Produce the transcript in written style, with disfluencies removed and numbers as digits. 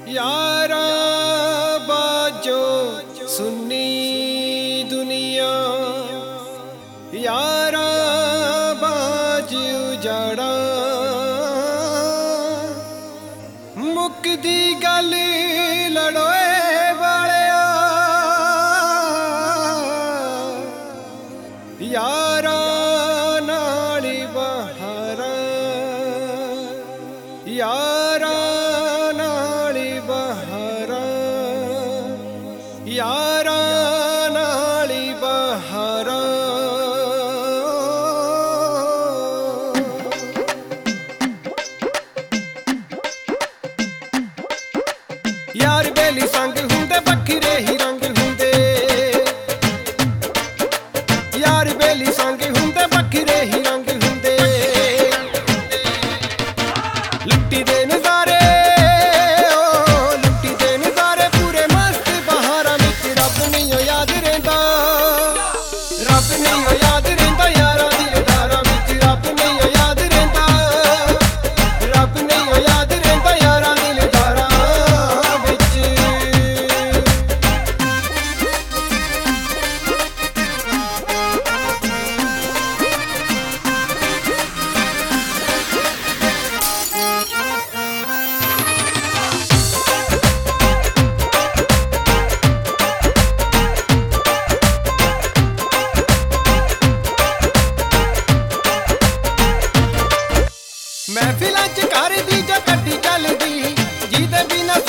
यारा बाजो सुन्नी दुनिया यारा बाज उजाड़ा मुकदी गल लड़ोए वालिया यारा नाली बहारा यारा नाली बहारा यारा नाली बहारा यार बेली संग हुंदे बखरे ही रंग हुंदे यार बेली संग हुंदे बखरे ही रंग हुंदे लुट्टी दे नज़ारे लुट्टी दे नज़ारे पूरे मस्त बहारा विच रब नहीं ओ याद रहिंदा रब नहीं ओ याद रहिंदा यारा दिलदारा विच रब नहीं ओ याद रहिंदा रब नहीं ओ याद रहिंदा यारा दिलदारा महफिलां च घर दी जो गड्डी चलदी जिहदे बिना